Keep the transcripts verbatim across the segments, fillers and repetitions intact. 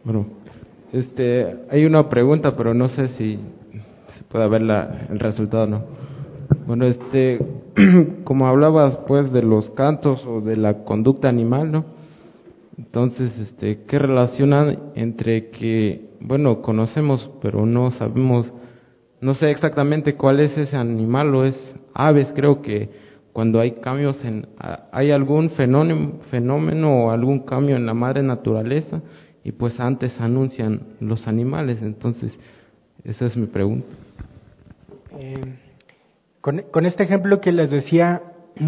Bueno, este, hay una pregunta, pero no sé si se puede ver la, el resultado, ¿no? Bueno, este, como hablabas, pues, de los cantos o de la conducta animal, ¿no? Entonces, este, ¿qué relacionan entre que, bueno, conocemos, pero no sabemos, no sé exactamente cuál es ese animal o es aves? Creo que cuando hay cambios en, hay algún fenómeno, fenómeno o algún cambio en la madre naturaleza y pues antes anuncian los animales. Entonces, esa es mi pregunta. Eh, con, con este ejemplo que les decía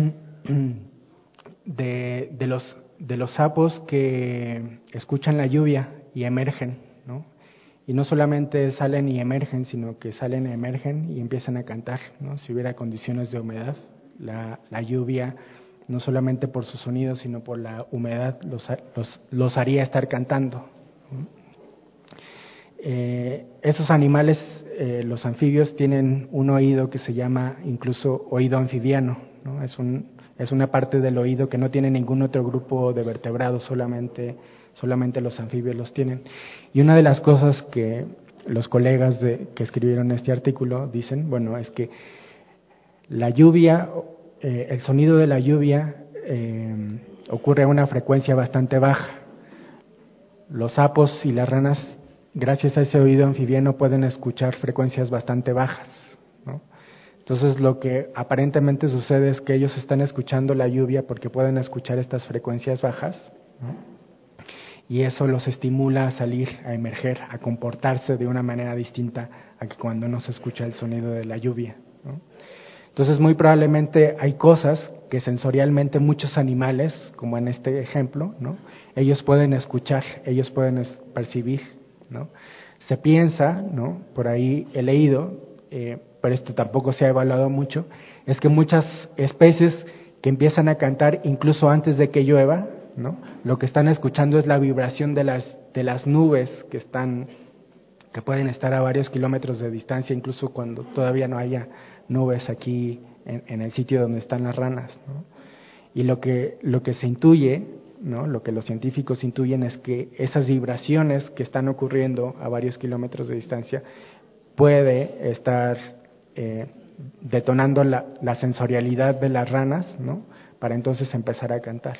de, de los de los sapos que escuchan la lluvia y emergen, ¿no? Y no solamente salen y emergen, sino que salen y emergen y empiezan a cantar, ¿no? Si hubiera condiciones de humedad, la, la lluvia, no solamente por su sonido, sino por la humedad, los, los, los haría estar cantando, ¿no? Eh, esos animales, eh, los anfibios, tienen un oído que se llama incluso oído anfibiano, ¿no? Es un Es una parte del oído que no tiene ningún otro grupo de vertebrados, solamente, solamente los anfibios los tienen. Y una de las cosas que los colegas de, que escribieron este artículo dicen, bueno, es que la lluvia, eh, el sonido de la lluvia eh, ocurre a una frecuencia bastante baja. Los sapos y las ranas, gracias a ese oído anfibiano, pueden escuchar frecuencias bastante bajas, ¿no? Entonces, lo que aparentemente sucede es que ellos están escuchando la lluvia porque pueden escuchar estas frecuencias bajas, ¿no? Y eso los estimula a salir, a emerger, a comportarse de una manera distinta a que cuando no se escucha el sonido de la lluvia, ¿no? Entonces, muy probablemente hay cosas que sensorialmente muchos animales, como en este ejemplo, ¿no? Ellos pueden escuchar, ellos pueden percibir, ¿no? Se piensa, ¿no? Por ahí he leído, eh, pero esto tampoco se ha evaluado mucho, es que muchas especies que empiezan a cantar incluso antes de que llueva, ¿no? Lo que están escuchando es la vibración de las, de las nubes que están, que pueden estar a varios kilómetros de distancia, incluso cuando todavía no haya nubes aquí en, en el sitio donde están las ranas, ¿no? Y lo que, lo que se intuye, ¿no? Lo que los científicos intuyen es que esas vibraciones que están ocurriendo a varios kilómetros de distancia puede estar eh, detonando la, la sensorialidad de las ranas, ¿no? Para entonces empezar a cantar.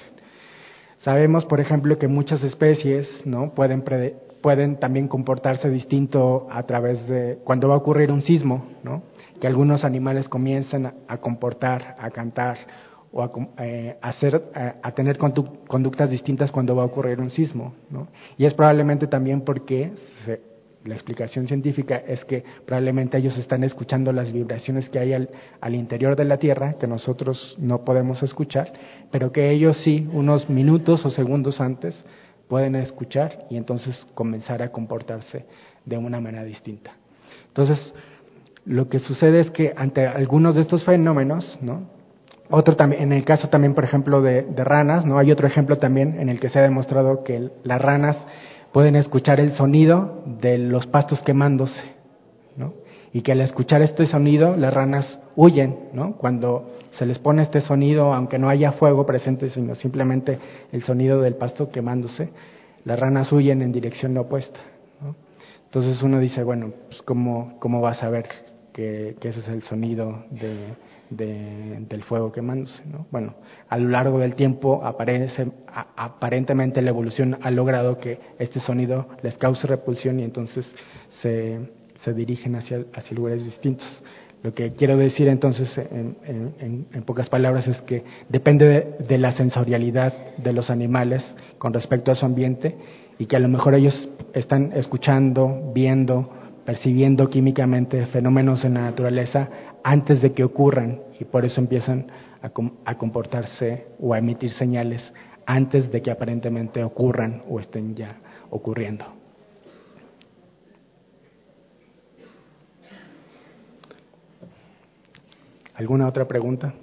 Sabemos, por ejemplo, que muchas especies, ¿no? pueden, prede, pueden también comportarse distinto a través de cuando va a ocurrir un sismo, ¿no? Que algunos animales comienzan a, a comportar, a cantar o a, eh, a, hacer, a, a tener conductas distintas cuando va a ocurrir un sismo, ¿no? Y es probablemente también porque se, la explicación científica es que probablemente ellos están escuchando las vibraciones que hay al, al interior de la Tierra, que nosotros no podemos escuchar, pero que ellos sí, unos minutos o segundos antes, pueden escuchar y entonces comenzar a comportarse de una manera distinta. Entonces, lo que sucede es que ante algunos de estos fenómenos, ¿no? Otro también, en el caso también, por ejemplo, de, de ranas, ¿no? Hay otro ejemplo también en el que se ha demostrado que el, las ranas pueden escuchar el sonido de los pastos quemándose, ¿no? Y que al escuchar este sonido, las ranas huyen, ¿no? Cuando se les pone este sonido, aunque no haya fuego presente, sino simplemente el sonido del pasto quemándose, las ranas huyen en dirección opuesta, ¿no? Entonces uno dice, bueno, pues ¿cómo, cómo vas a ver que, que ese es el sonido de, de, del fuego quemándose, ¿no? Bueno, a lo largo del tiempo aparece, a, aparentemente la evolución ha logrado que este sonido les cause repulsión y entonces se, se dirigen hacia, hacia lugares distintos. Lo que quiero decir entonces en, en, en pocas palabras es que depende de, de la sensorialidad de los animales con respecto a su ambiente y que a lo mejor ellos están escuchando, viendo, percibiendo químicamente fenómenos en la naturaleza antes de que ocurran y por eso empiezan a, com- a comportarse o a emitir señales antes de que aparentemente ocurran o estén ya ocurriendo. ¿Alguna otra pregunta?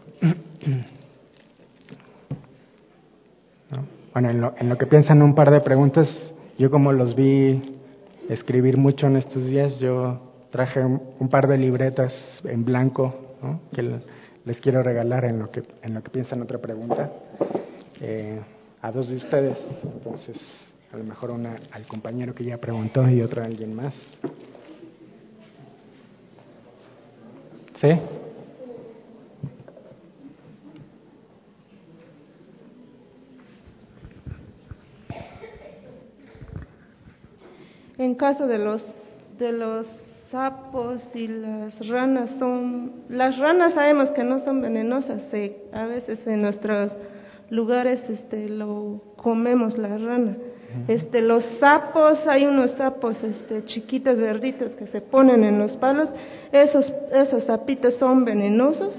¿No? Bueno, en lo, en lo que piensan un par de preguntas, yo como los vi escribir mucho en estos días, yo traje un, un par de libretas en blanco, ¿no? Que le, les quiero regalar en lo que en lo que piensan otra pregunta, eh, a dos de ustedes. Entonces, A lo mejor una al compañero que ya preguntó y otra a alguien más. ¿Sí? En caso de los de los sapos y las ranas, son las ranas sabemos que no son venenosas, eh, a veces en nuestros lugares este lo comemos la rana. Este los sapos, hay unos sapos este chiquitos verditos que se ponen en los palos, esos esos sapitos son venenosos.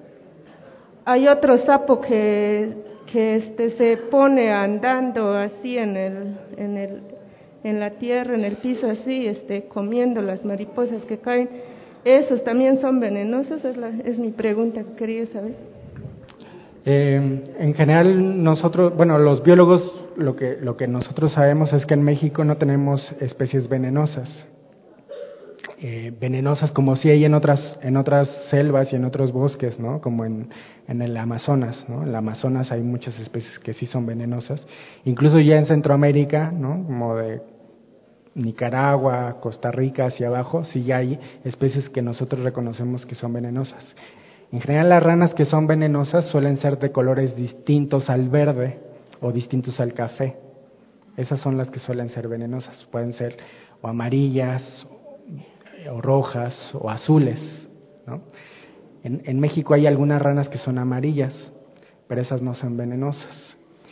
Hay otro sapo que que este se pone andando así en el en el en la tierra, en el piso así, este, comiendo las mariposas que caen. ¿Esos también son venenosos? Es, la, es mi pregunta que quería saber. Eh, en general nosotros, bueno, los biólogos, lo que, lo que nosotros sabemos es que en México no tenemos especies venenosas. Eh, venenosas como sí hay en otras, en otras selvas y en otros bosques, ¿no? Como en, en el Amazonas, ¿no? En el Amazonas hay muchas especies que sí son venenosas. Incluso ya en Centroamérica, ¿no? Como de Nicaragua, Costa Rica, hacia abajo, sí ya hay especies que nosotros reconocemos que son venenosas. En general, las ranas que son venenosas suelen ser de colores distintos al verde o distintos al café. Esas son las que suelen ser venenosas. Pueden ser o amarillas, o rojas, o azules, ¿no? En, en México hay algunas ranas que son amarillas, pero esas no son venenosas.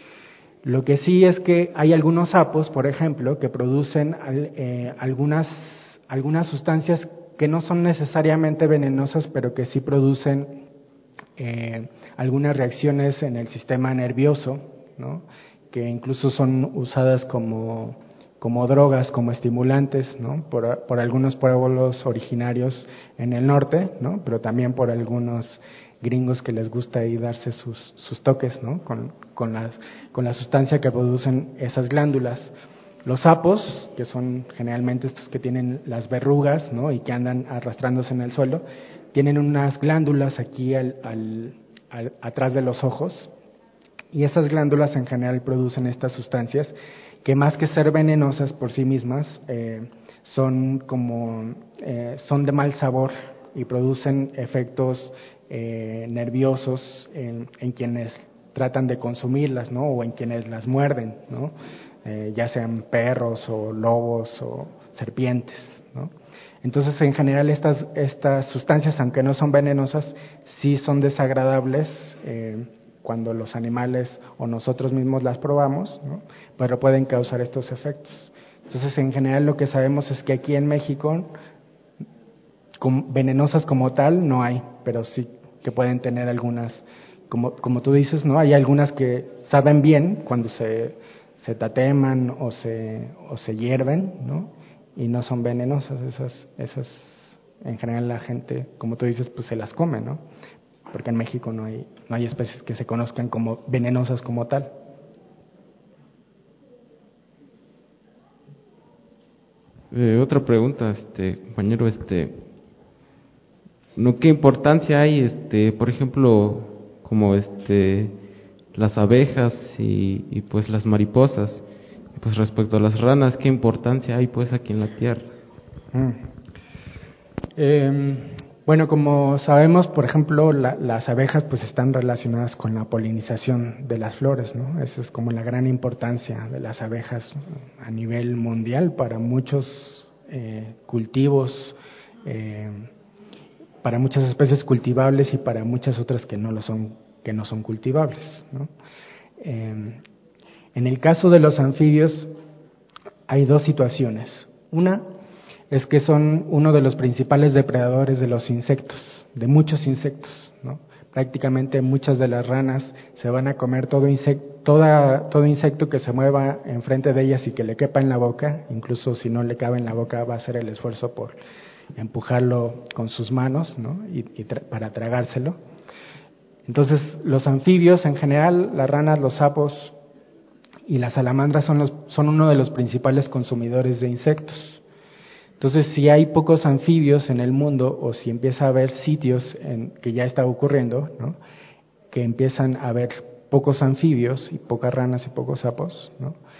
Lo que sí es que hay algunos sapos, por ejemplo, que producen eh, algunas, algunas sustancias que no son necesariamente venenosas, pero que sí producen eh, algunas reacciones en el sistema nervioso, ¿no? Que incluso son usadas como, como drogas, como estimulantes, ¿no? por, por algunos pueblos originarios en el norte, ¿no? Pero también por algunos gringos que les gusta ahí darse sus, sus toques, ¿no? Con, con, las, con la sustancia que producen esas glándulas. Los sapos, que son generalmente estos que tienen las verrugas, ¿no? Y que andan arrastrándose en el suelo, tienen unas glándulas aquí al, al, al, atrás de los ojos, y esas glándulas en general producen estas sustancias que más que ser venenosas por sí mismas, eh, son como, eh, son de mal sabor y producen efectos Eh, nerviosos en, en quienes tratan de consumirlas, ¿no? O en quienes las muerden, ¿no? Eh, ya sean perros o lobos o serpientes, ¿no? Entonces, en general, estas, estas sustancias, aunque no son venenosas, sí son desagradables eh, cuando los animales o nosotros mismos las probamos, ¿no? Pero pueden causar estos efectos. Entonces, en general, lo que sabemos es que aquí en México, con, venenosas como tal, no hay, pero sí que pueden tener algunas, como, como tú dices, ¿no? Hay algunas que saben bien cuando se, se tateman o se, o se hierven, ¿no? Y no son venenosas, esas, esas, en general la gente, como tú dices, pues se las come, ¿no? Porque en México no hay, no hay especies que se conozcan como venenosas como tal. Eh, otra pregunta, este compañero, este ¿no qué importancia hay, este, por ejemplo, como este las abejas y, y pues las mariposas, pues respecto a las ranas, qué importancia hay pues aquí en la tierra? Mm. Eh, bueno, como sabemos, por ejemplo, la, las abejas pues están relacionadas con la polinización de las flores, ¿no? Esa es como la gran importancia de las abejas a nivel mundial para muchos eh, cultivos, eh, para muchas especies cultivables y para muchas otras que no lo son, que no son cultivables, ¿no? Eh, en el caso de los anfibios hay dos situaciones. Una es que son uno de los principales depredadores de los insectos, de muchos insectos, ¿no? Prácticamente muchas de las ranas se van a comer todo insecto, toda, todo insecto que se mueva enfrente de ellas y que le quepa en la boca, incluso si no le cabe en la boca va a hacer el esfuerzo por empujarlo con sus manos, ¿no? y, y tra- para tragárselo. Entonces, los anfibios en general, las ranas, los sapos y las salamandras son, los, son uno de los principales consumidores de insectos. Entonces, si hay pocos anfibios en el mundo, o si empieza a haber sitios en que ya está ocurriendo, ¿no? Que empiezan a haber pocos anfibios y pocas ranas y pocos sapos, ¿no?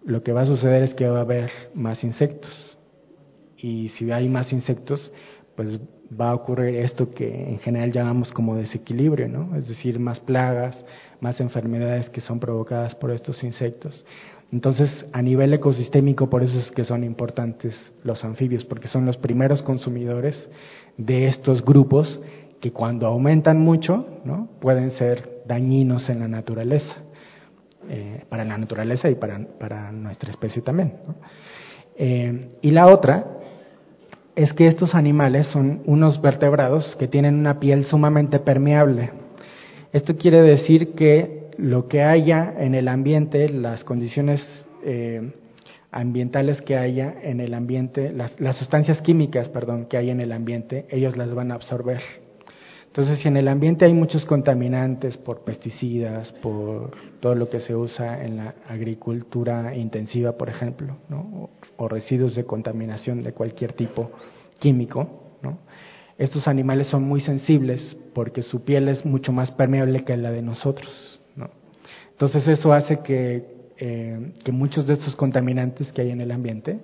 lo que va a suceder es que va a haber más insectos. Y si hay más insectos, pues va a ocurrir esto que en general llamamos como desequilibrio, ¿no? Es decir, más plagas, más enfermedades que son provocadas por estos insectos. Entonces, a nivel ecosistémico, por eso es que son importantes los anfibios, porque son los primeros consumidores de estos grupos que cuando aumentan mucho, ¿no?, pueden ser dañinos en la naturaleza, eh, para la naturaleza y para, para nuestra especie también, ¿no? Eh, y la otra es que estos animales son unos vertebrados que tienen una piel sumamente permeable. Esto quiere decir que lo que haya en el ambiente, las condiciones eh, ambientales que haya en el ambiente, las, las sustancias químicas, perdón, que hay en el ambiente, ellos las van a absorber. Entonces, si en el ambiente hay muchos contaminantes por pesticidas, por todo lo que se usa en la agricultura intensiva, por ejemplo, ¿no?, o, o residuos de contaminación de cualquier tipo químico, ¿no?, estos animales son muy sensibles porque su piel es mucho más permeable que la de nosotros, ¿no? Entonces, eso hace que, eh, que muchos de estos contaminantes que hay en el ambiente,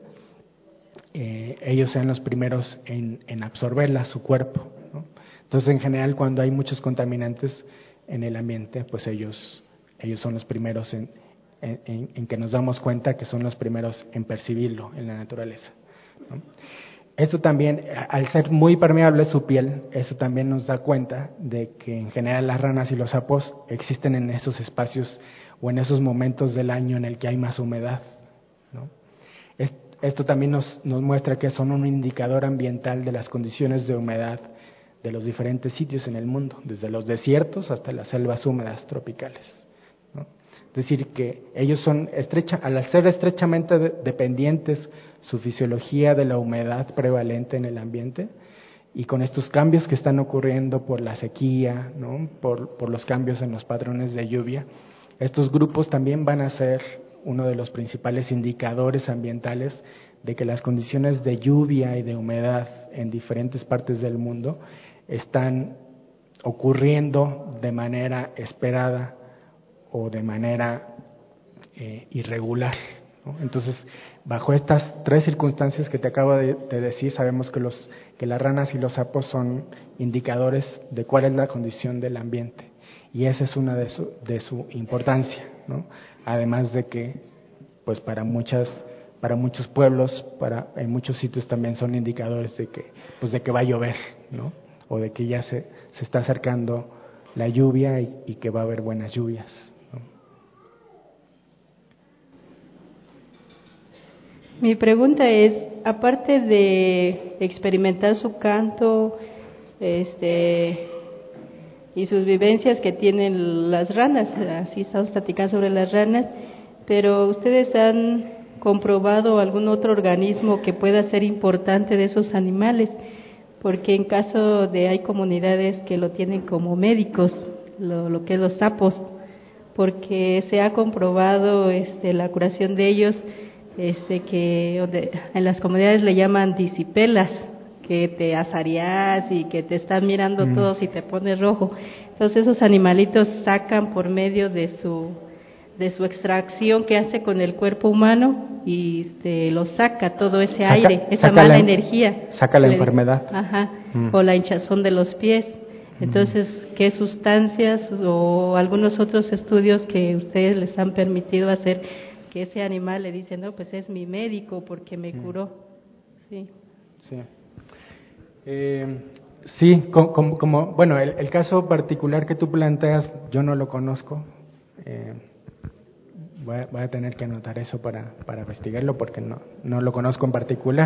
eh, ellos sean los primeros en, en absorberla a su cuerpo, ¿no? Entonces, en general, cuando hay muchos contaminantes en el ambiente, pues ellos, ellos son los primeros en, en, en que nos damos cuenta que son los primeros en percibirlo en la naturaleza, ¿no? Esto también, al ser muy permeable su piel, eso también nos da cuenta de que en general las ranas y los sapos existen en esos espacios o en esos momentos del año en el que hay más humedad, ¿no? Esto también nos, nos muestra que son un indicador ambiental de las condiciones de humedad de los diferentes sitios en el mundo, desde los desiertos hasta las selvas húmedas tropicales, ¿no? Es decir, que ellos son estrecha, al ser estrechamente de, dependientes su fisiología de la humedad prevalente en el ambiente, y con estos cambios que están ocurriendo por la sequía, ¿no?, por, por los cambios en los patrones de lluvia, estos grupos también van a ser uno de los principales indicadores ambientales de que las condiciones de lluvia y de humedad en diferentes partes del mundo están ocurriendo de manera esperada o de manera eh, irregular, ¿no? Entonces, bajo estas tres circunstancias que te acabo de, de decir, sabemos que, los, que las ranas y los sapos son indicadores de cuál es la condición del ambiente, y esa es una de su, de su importancia, ¿no? Además de que, pues para muchas, para muchos pueblos, para en muchos sitios también son indicadores de que, pues de que va a llover, ¿no?, o de que ya se, se está acercando la lluvia y, y que va a haber buenas lluvias, ¿no? Mi pregunta es, aparte de experimentar su canto, este, y sus vivencias que tienen las ranas, así estamos platicando sobre las ranas, pero ¿ustedes han comprobado algún otro organismo que pueda ser importante de esos animales? Porque en caso de, hay comunidades que lo tienen como médicos, lo, lo que es los sapos, porque se ha comprobado este, la curación de ellos, este, que donde, en las comunidades le llaman disipelas, que te azarías y que te están mirando mm. todos y te pones rojo. Entonces esos animalitos sacan por medio de su de su extracción que hace con el cuerpo humano y este, lo saca todo ese saca, aire, esa mala la, energía. Saca la enfermedad. Ajá, mm. o la hinchazón de los pies. Entonces, ¿qué sustancias o algunos otros estudios que ustedes les han permitido hacer que ese animal le dice, no, pues es mi médico porque me curó? Sí. Sí. Eh, sí, como, como, como bueno, el, el caso particular que tú planteas, yo no lo conozco. Eh, voy, a, voy a tener que anotar eso para, para investigarlo porque no, no lo conozco en particular.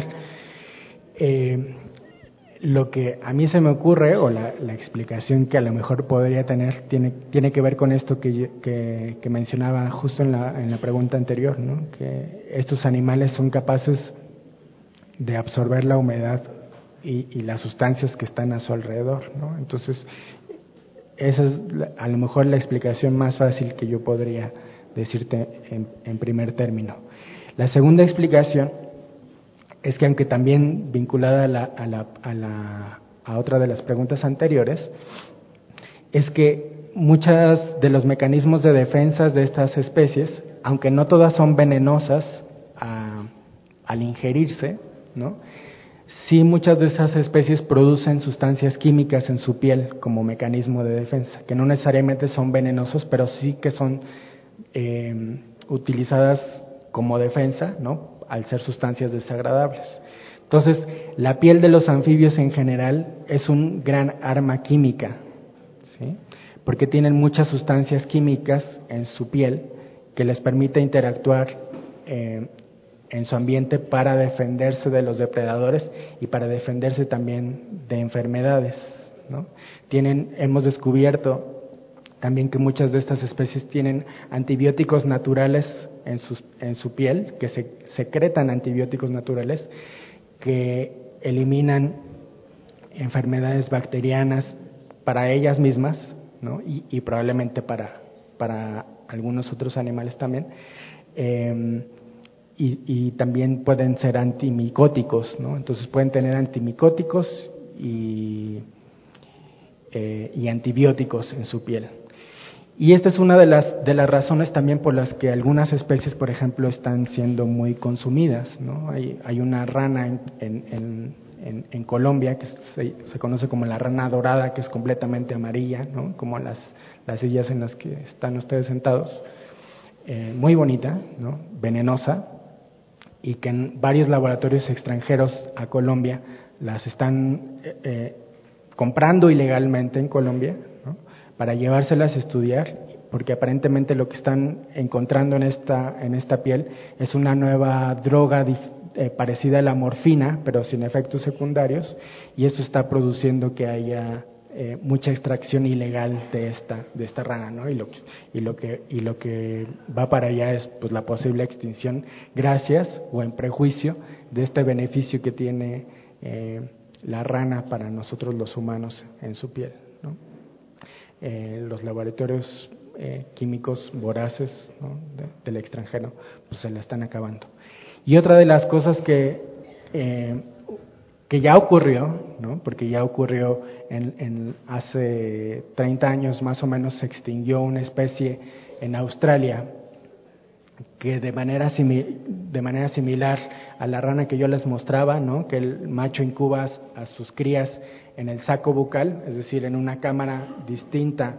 Eh, Lo que a mí se me ocurre, o la, la explicación que a lo mejor podría tener, tiene, tiene que ver con esto que, que, que mencionaba justo en la, en la pregunta anterior, ¿no? Que estos animales son capaces de absorber la humedad y, y las sustancias que están a su alrededor, ¿no? Entonces, esa es la, a lo mejor la explicación más fácil que yo podría decirte en, en primer término. La segunda explicación es que, aunque también vinculada a, la, a, la, a, la, a otra de las preguntas anteriores, es que muchos de los mecanismos de defensa de estas especies aunque no todas son venenosas a, al ingerirse, ¿no? Sí, muchas de esas especies producen sustancias químicas en su piel como mecanismo de defensa, que no necesariamente son venenosos, pero sí que son eh, utilizadas como defensa, ¿no? Al ser sustancias desagradables. Entonces, la piel de los anfibios en general es un gran arma química, ¿sí? Porque tienen muchas sustancias químicas en su piel que les permite interactuar eh, en su ambiente para defenderse de los depredadores y para defenderse también de enfermedades, ¿no? Tienen, hemos descubierto también que muchas de estas especies tienen antibióticos naturales en, sus, en su piel, que se secretan antibióticos naturales que eliminan enfermedades bacterianas para ellas mismas, ¿no? y, y probablemente para, para algunos otros animales también. Eh, y, y también pueden ser antimicóticos, ¿no? Entonces pueden tener antimicóticos y, eh, y antibióticos en su piel. Y esta es una de las, de las razones también por las que algunas especies, por ejemplo, están siendo muy consumidas, ¿no? Hay, hay una rana en, en, en, en, en Colombia que se, se conoce como la rana dorada, que es completamente amarilla, ¿no? Como las, las sillas en las que están ustedes sentados, eh, muy bonita, ¿no? Venenosa, y que en varios laboratorios extranjeros a Colombia las están eh, eh, comprando ilegalmente en Colombia, ¿no? Para llevárselas a estudiar, porque aparentemente lo que están encontrando en esta, en esta piel es una nueva droga eh, parecida a la morfina, pero sin efectos secundarios, y eso está produciendo que haya eh, mucha extracción ilegal de esta, de esta rana, ¿no? Y lo, y, lo que, y lo que va para allá es pues la posible extinción, gracias o en prejuicio de este beneficio que tiene eh, la rana para nosotros los humanos en su piel, ¿no? Eh, los laboratorios eh, químicos voraces, ¿no? de, del extranjero, pues se la están acabando. Y otra de las cosas que, eh, que ya ocurrió, ¿no? Porque ya ocurrió en, en hace treinta años más o menos, se extinguió una especie en Australia que de manera, simi, de manera similar a la rana que yo les mostraba, ¿no? Que el macho incuba a sus crías en el saco bucal, es decir, en una cámara distinta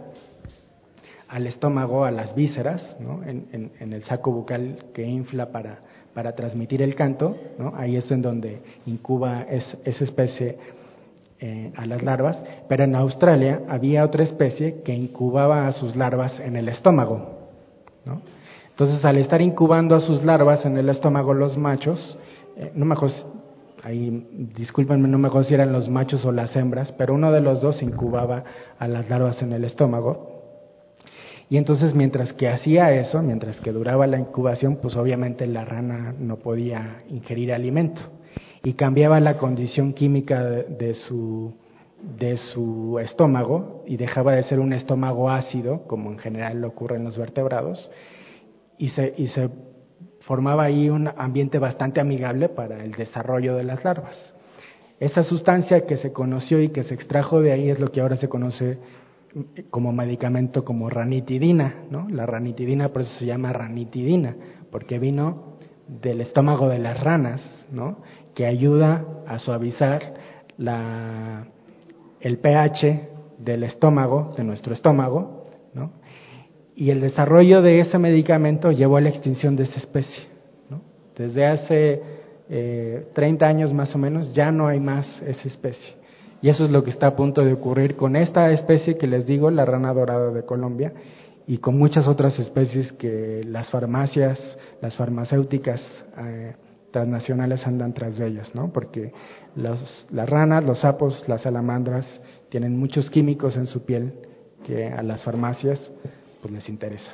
al estómago, a las vísceras, ¿no? en, en, en el saco bucal que infla para, para transmitir el canto, ¿no? Ahí es en donde incuba es, esa especie eh, a las larvas, pero en Australia había otra especie que incubaba a sus larvas en el estómago, ¿no? Entonces, al estar incubando a sus larvas en el estómago los machos, eh, no me acuerdo, ahí, discúlpenme, no me acuerdo si eran los machos o las hembras, pero uno de los dos incubaba a las larvas en el estómago. Y entonces, mientras que hacía eso, mientras que duraba la incubación, pues obviamente la rana no podía ingerir alimento y cambiaba la condición química de, de su de su estómago y dejaba de ser un estómago ácido, como en general ocurre en los vertebrados, y se y se formaba ahí un ambiente bastante amigable para el desarrollo de las larvas. Esa sustancia que se conoció y que se extrajo de ahí es lo que ahora se conoce como medicamento como ranitidina, ¿no? La ranitidina por eso se llama ranitidina, porque vino del estómago de las ranas, ¿no? Que ayuda a suavizar la, el pH del estómago, de nuestro estómago, ¿no? Y el desarrollo de ese medicamento llevó a la extinción de esa especie, ¿no? Desde hace eh, treinta años más o menos ya no hay más esa especie. Y eso es lo que está a punto de ocurrir con esta especie que les digo, la rana dorada de Colombia, y con muchas otras especies que las farmacias, las farmacéuticas eh, transnacionales andan tras de ellas, ¿no? Porque los, las ranas, los sapos, las salamandras tienen muchos químicos en su piel que a las farmacias pues les interesa.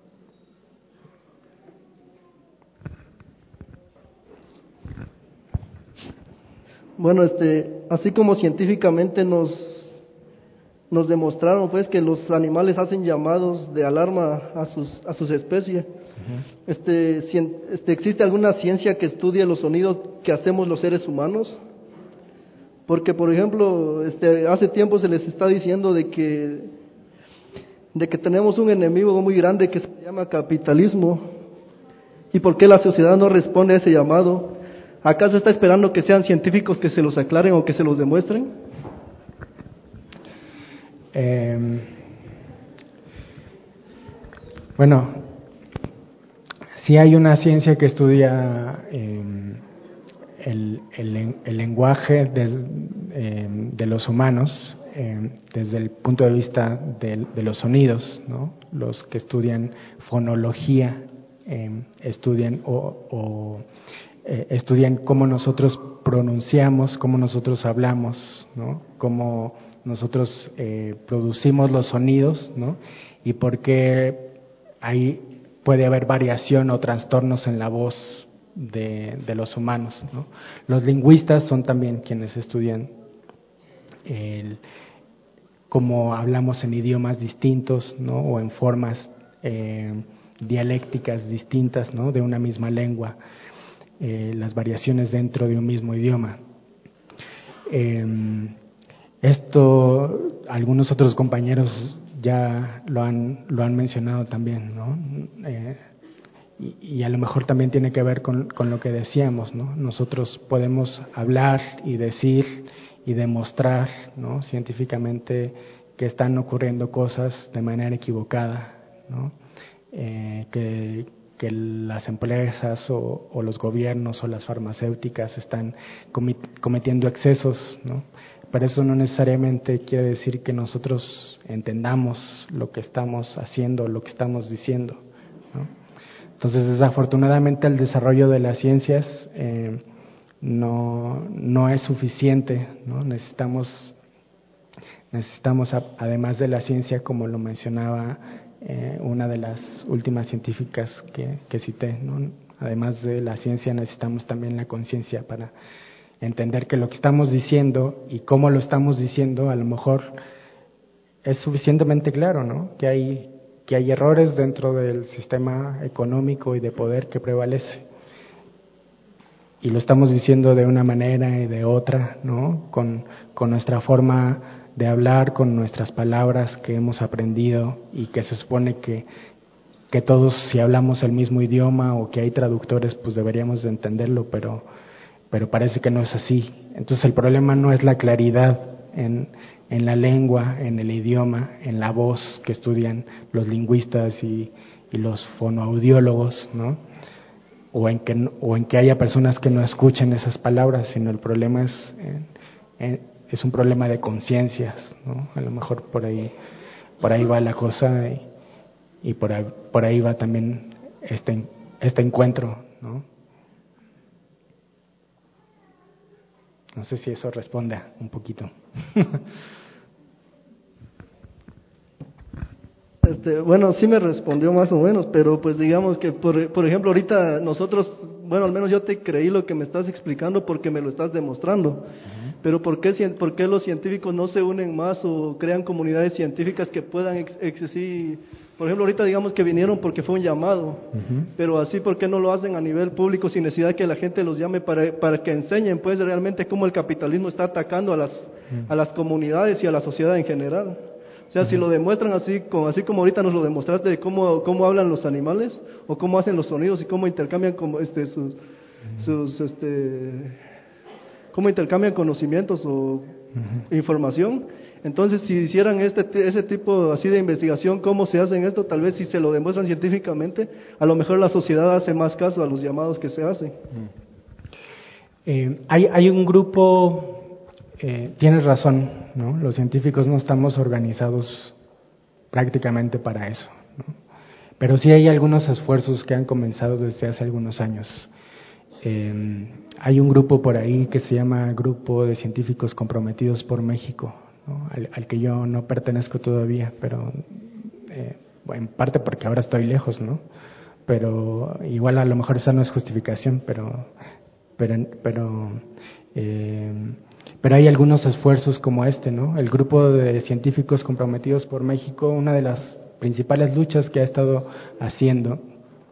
Bueno, este, así como científicamente nos, nos demostraron pues que los animales hacen llamados de alarma a sus, a sus especies, uh-huh. este, este, ¿existe alguna ciencia que estudie los sonidos que hacemos los seres humanos? Porque, por ejemplo, este, hace tiempo se les está diciendo de que, de que tenemos un enemigo muy grande que se llama capitalismo, ¿Y por qué la sociedad no responde a ese llamado? ¿Acaso está esperando que sean científicos que se los aclaren o que se los demuestren? Eh, bueno, sí hay una ciencia que estudia eh, el, el, el lenguaje de, eh, de los humanos eh, desde el punto de vista de, de los sonidos, ¿no? Los que estudian fonología eh, estudian o, o eh, estudian cómo nosotros pronunciamos, cómo nosotros hablamos, ¿no? Cómo nosotros eh, producimos los sonidos, ¿no? Y por qué ahí puede haber variación o trastornos en la voz de, de los humanos, ¿no? Los lingüistas son también quienes estudian el, cómo hablamos en idiomas distintos, ¿no? O en formas eh, dialécticas distintas, ¿no? De una misma lengua, eh, las variaciones dentro de un mismo idioma. Eh, Esto, algunos otros compañeros ya lo han, lo han mencionado también, ¿no? Eh, y, y a lo mejor también tiene que ver con, con lo que decíamos, ¿no? Nosotros podemos hablar y decir y demostrar, ¿no? Científicamente que están ocurriendo cosas de manera equivocada, ¿no? Eh, que, que las empresas o, o los gobiernos o las farmacéuticas están cometiendo excesos, ¿no? Pero eso no necesariamente quiere decir que nosotros entendamos lo que estamos haciendo, lo que estamos diciendo, ¿no? Entonces, desafortunadamente, el desarrollo de las ciencias eh, no, no es suficiente, ¿no? Necesitamos, necesitamos, además de la ciencia, como lo mencionaba eh, una de las últimas científicas que, que cité, ¿no? Además de la ciencia, necesitamos también la conciencia para entender que lo que estamos diciendo y cómo lo estamos diciendo a lo mejor es suficientemente claro, ¿no? Que hay, que hay errores dentro del sistema económico y de poder que prevalece. Y lo estamos diciendo de una manera y de otra, ¿no? Con, con nuestra forma de hablar, con nuestras palabras que hemos aprendido y que se supone que, que todos, si hablamos el mismo idioma o que hay traductores, pues deberíamos de entenderlo, pero pero parece que no es así. Entonces el problema no es la claridad en, en la lengua, en el idioma, en la voz que estudian los lingüistas y, y los fonoaudiólogos, ¿no? O en, que, o en que haya personas que no escuchen esas palabras, sino el problema es, en, en, es un problema de conciencias, ¿no? A lo mejor por ahí, por ahí va la cosa y, y por, ahí, por ahí va también este, este encuentro, ¿no? No sé si eso responde un poquito. Este, bueno, sí me respondió más o menos, pero pues digamos que, por, por ejemplo, ahorita nosotros, bueno, al menos yo te creí lo que me estás explicando porque me lo estás demostrando. Uh-huh. Pero ¿por qué, ¿por qué los científicos no se unen más o crean comunidades científicas que puedan ex, ex, sí, por ejemplo, ahorita digamos que vinieron porque fue un llamado, uh-huh. Pero así, ¿por qué no lo hacen a nivel público sin necesidad de que la gente los llame para, para que enseñen pues realmente cómo el capitalismo está atacando a las, uh-huh. a las comunidades y a la sociedad en general? O sea, uh-huh. Si lo demuestran así, como, así como ahorita nos lo demostraste de cómo, cómo hablan los animales o cómo hacen los sonidos y cómo intercambian como este, sus, uh-huh. sus este, cómo intercambian conocimientos o uh-huh. información. Entonces, si hicieran este ese tipo así de investigación, ¿cómo se hacen esto? Tal vez si se lo demuestran científicamente, a lo mejor la sociedad hace más caso a los llamados que se hacen. Eh, hay, hay un grupo, eh, tienes razón, ¿no? Los científicos no estamos organizados prácticamente para eso, ¿no? Pero sí hay algunos esfuerzos que han comenzado desde hace algunos años. Eh, hay un grupo por ahí que se llama Grupo de Científicos Comprometidos por México, ¿no? Al, al que yo no pertenezco todavía, pero eh, en parte porque ahora estoy lejos, ¿no? Pero igual a lo mejor esa no es justificación, pero pero pero eh, pero hay algunos esfuerzos como este, ¿no? El Grupo de Científicos Comprometidos por México, una de las principales luchas que ha estado haciendo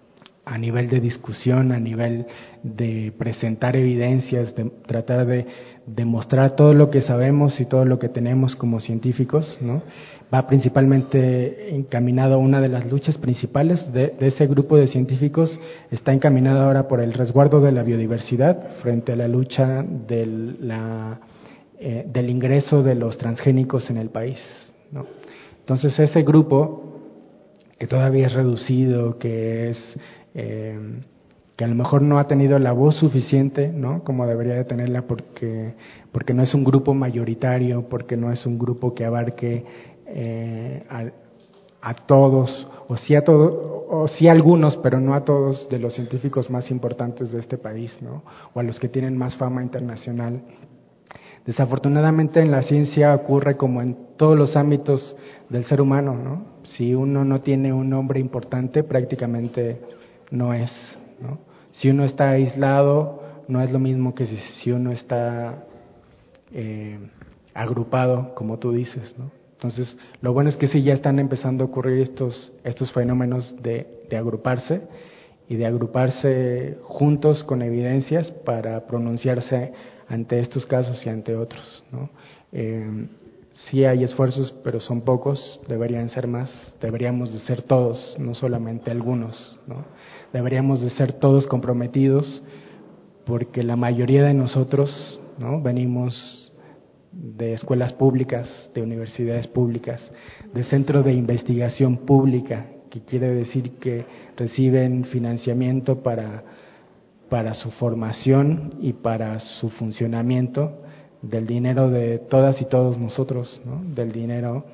a nivel de discusión, a nivel de presentar evidencias, de tratar de demostrar todo lo que sabemos y todo lo que tenemos como científicos, ¿no? Va principalmente encaminado a una de las luchas principales de, de ese grupo de científicos, está encaminado ahora por el resguardo de la biodiversidad frente a la lucha de la, eh, del ingreso de los transgénicos en el país, ¿no? Entonces ese grupo, que todavía es reducido, que es eh, que a lo mejor no ha tenido la voz suficiente, ¿no?, como debería de tenerla, porque, porque no es un grupo mayoritario, porque no es un grupo que abarque eh, a, a todos, o sí a todos, o sí a algunos, pero no a todos de los científicos más importantes de este país, ¿no?, o a los que tienen más fama internacional. Desafortunadamente en la ciencia ocurre como en todos los ámbitos del ser humano, ¿no? Si uno no tiene un nombre importante, prácticamente no es, ¿no? Si uno está aislado, no es lo mismo que si, si uno está eh, agrupado, como tú dices, ¿no? Entonces, lo bueno es que sí ya están empezando a ocurrir estos, estos fenómenos de, de agruparse y de agruparse juntos con evidencias para pronunciarse ante estos casos y ante otros, ¿no? Eh, sí hay esfuerzos, pero son pocos, deberían ser más, deberíamos de ser todos, no solamente algunos, ¿no? Deberíamos de ser todos comprometidos, porque la mayoría de nosotros, ¿no?, venimos de escuelas públicas, de universidades públicas, de centros de investigación pública, que quiere decir que reciben financiamiento para, para su formación y para su funcionamiento del dinero de todas y todos nosotros, ¿no?, del dinero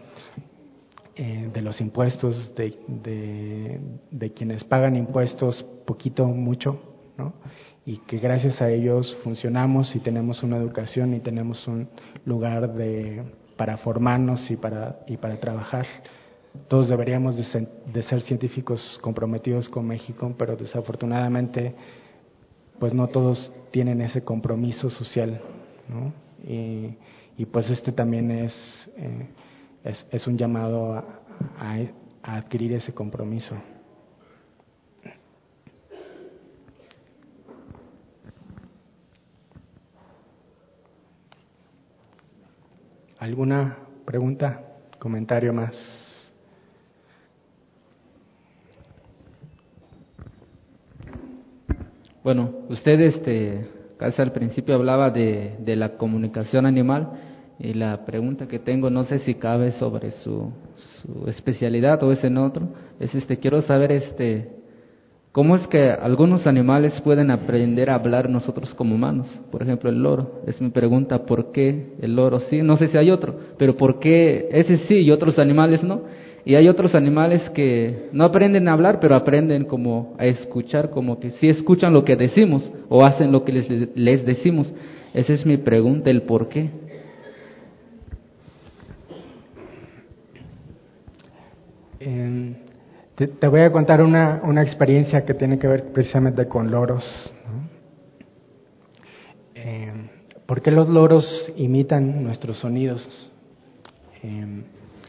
eh, de los impuestos, de, de, de quienes pagan impuestos poquito, mucho, ¿no?, y que gracias a ellos funcionamos y tenemos una educación y tenemos un lugar de, para formarnos y para, y para trabajar. Todos deberíamos de ser, de ser científicos comprometidos con México, pero desafortunadamente pues no todos tienen ese compromiso social, ¿no? Y, y pues este también es, eh, es, es un llamado a, a, a adquirir ese compromiso. ¿Alguna pregunta, comentario más? Bueno, usted este, casi al principio hablaba de, de la comunicación animal, y la pregunta que tengo, no sé si cabe sobre su, su especialidad o es en otro, es este, quiero saber este, ¿cómo es que algunos animales pueden aprender a hablar nosotros como humanos? Por ejemplo, el loro. Es mi pregunta, ¿por qué el loro sí? No sé si hay otro, pero ¿por qué ese sí y otros animales no? Y hay otros animales que no aprenden a hablar, pero aprenden como a escuchar, como que sí escuchan lo que decimos o hacen lo que les, les decimos. Esa es mi pregunta, el por qué. Eh, te, te voy a contar una, una experiencia que tiene que ver precisamente con loros, ¿no? Eh, ¿Por qué los loros imitan nuestros sonidos? Eh,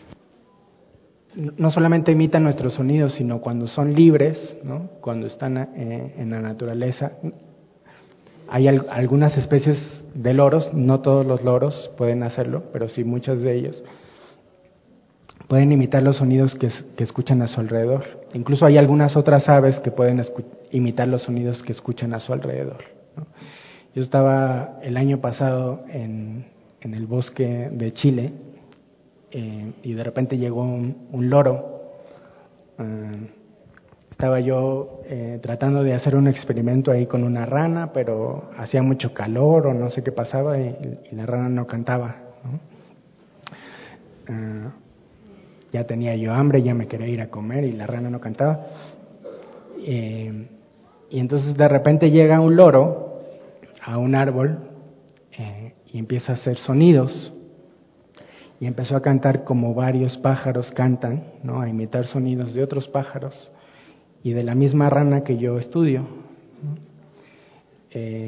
no solamente imitan nuestros sonidos, sino cuando son libres, ¿no?, cuando están eh, en la naturaleza. Hay al, algunas especies de loros, no todos los loros pueden hacerlo, pero sí muchas de ellos pueden imitar los sonidos que, que escuchan a su alrededor. Incluso hay algunas otras aves que pueden escu- imitar los sonidos que escuchan a su alrededor, ¿no? Yo estaba el año pasado en, en el bosque de Chile, eh, y de repente llegó un, un loro. Eh, estaba yo eh, tratando de hacer un experimento ahí con una rana, pero hacía mucho calor o no sé qué pasaba y, y la rana no cantaba, ¿no? Eh, ya tenía yo hambre, ya me quería ir a comer y la rana no cantaba. Eh, y entonces de repente llega un loro a un árbol eh, y empieza a hacer sonidos. Y empezó a cantar como varios pájaros cantan, ¿no?, a imitar sonidos de otros pájaros y de la misma rana que yo estudio, ¿no?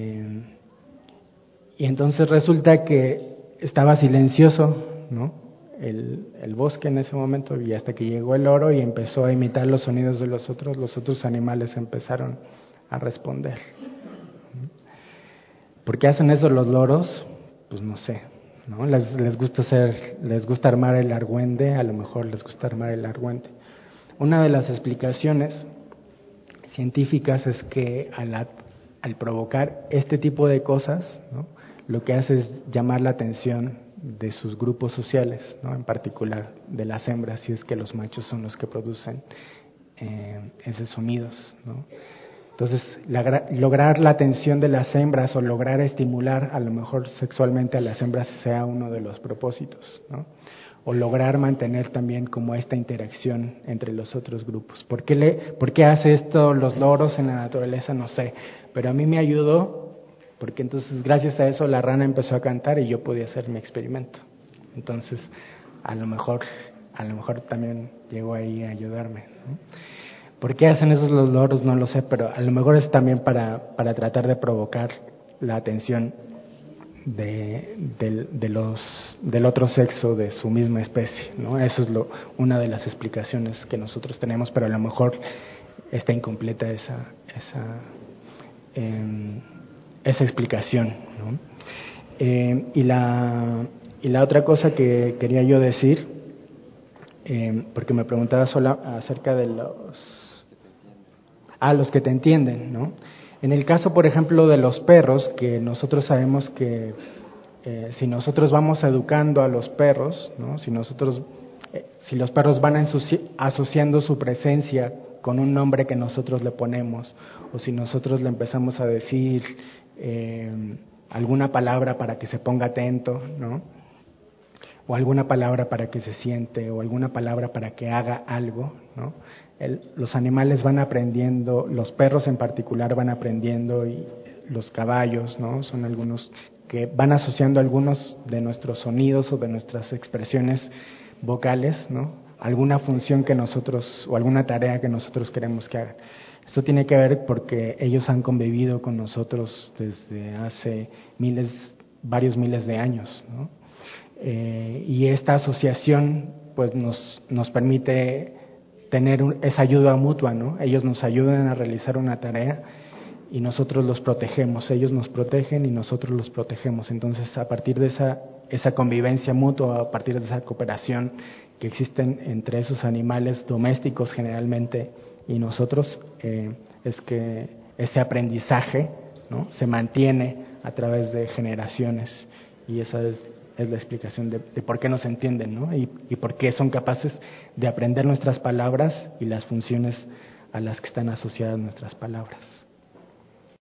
Eh, y entonces resulta que estaba silencioso, ¿no?, el, el bosque en ese momento, y hasta que llegó el loro y empezó a imitar los sonidos de los otros, los otros animales empezaron a responder. ¿Por qué hacen eso los loros? Pues no sé, ¿no? Les, les gusta hacer, les gusta armar el argüende, a lo mejor les gusta armar el argüende. Una de las explicaciones científicas es que al, al provocar este tipo de cosas, ¿no?, lo que hace es llamar la atención de sus grupos sociales, ¿no?, en particular de las hembras, si es que los machos son los que producen eh, esos sonidos, ¿no? Entonces, la, lograr la atención de las hembras o lograr estimular a lo mejor sexualmente a las hembras sea uno de los propósitos, ¿no? O lograr mantener también como esta interacción entre los otros grupos. ¿Por qué, le, ¿Por qué hace esto los loros en la naturaleza? No sé, pero a mí me ayudó, porque entonces gracias a eso la rana empezó a cantar y yo podía hacer mi experimento. Entonces, a lo mejor, a lo mejor también llegó ahí a ayudarme, ¿no? ¿Por qué hacen eso los loros? No lo sé, pero a lo mejor es también para, para tratar de provocar la atención de, de, de los, del otro sexo de su misma especie, ¿no? Eso es lo, una de las explicaciones que nosotros tenemos, pero a lo mejor está incompleta esa, esa, eh, esa explicación, ¿no? Eh, y, la, y la otra cosa que quería yo decir, eh, porque me preguntaba sola acerca de los... a los que te entienden, ¿no? En el caso, por ejemplo, de los perros, que nosotros sabemos que eh, si nosotros vamos educando a los perros, ¿no?, si nosotros, eh, si los perros van asociando su presencia con un nombre que nosotros le ponemos, o si nosotros le empezamos a decir eh, alguna palabra para que se ponga atento, ¿no?, o alguna palabra para que se siente, o alguna palabra para que haga algo, ¿no? El, los animales van aprendiendo, los perros en particular van aprendiendo, y los caballos, ¿no?, son algunos que van asociando algunos de nuestros sonidos o de nuestras expresiones vocales, ¿no?, alguna función que nosotros, o alguna tarea que nosotros queremos que hagan. Esto tiene que ver porque ellos han convivido con nosotros desde hace miles, varios miles de años, ¿no? Eh, y esta asociación pues nos, nos permite tener un, esa ayuda mutua, ¿no? Ellos nos ayudan a realizar una tarea y nosotros los protegemos, ellos nos protegen y nosotros los protegemos. Entonces, a partir de esa, esa convivencia mutua, a partir de esa cooperación que existen entre esos animales domésticos generalmente y nosotros, eh, es que ese aprendizaje, ¿no?, se mantiene a través de generaciones, y esa es es la explicación de, de por qué nos entienden, ¿no?, y, y por qué son capaces de aprender nuestras palabras y las funciones a las que están asociadas nuestras palabras.